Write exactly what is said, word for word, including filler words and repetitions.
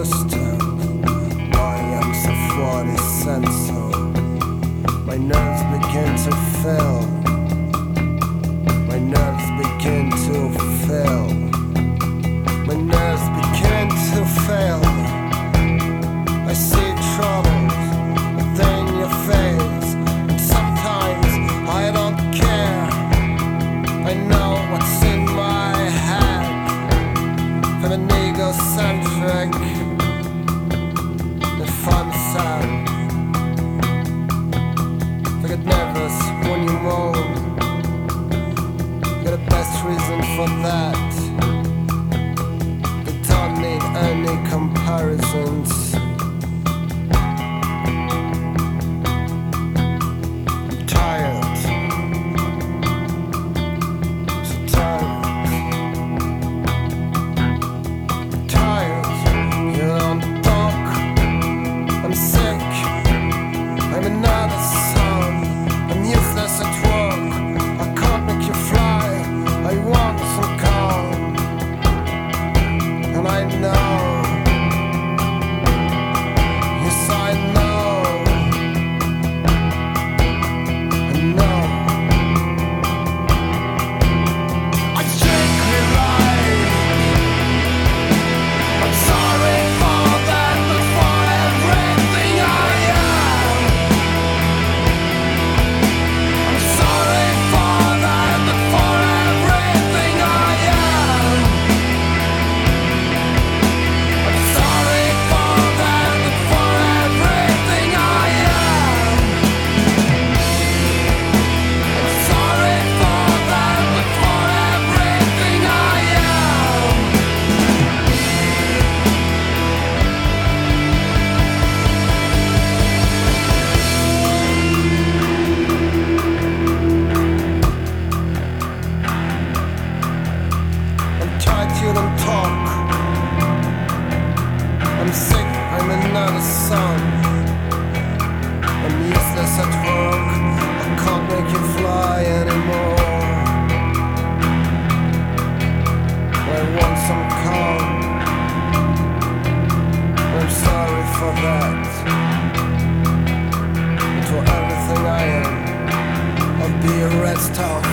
understood why I'm so forty sensible. My nerves begin to fail. My nerves begin to fail. My nerves begin to fail. I see troubles within your face, and sometimes I don't care. I know what's in my head. I'm an egocentric. If I'm sad, I get nervous when you moan. Got the best reason for that. They don't need any comparisons. I'm tired. So tired. I'm tired. You don't talk. I'm sick. I'm another son. I'm useless at work. I can't make you fly. I want some calm. And I know. Yes, I know. I know. I strictly lie. I'm sorry for that, but for everything I am. I'm sorry for that, but for everything I am. I'm sorry for that, but for everything I am. I'm sorry for that, but for everything I am. I'm tired, you don't talk. I'm sick, I'm another son. I'm useless at work. I can't make you fly anymore. I want some calm. I'm sorry for that. But for everything I am, I'll be a red star.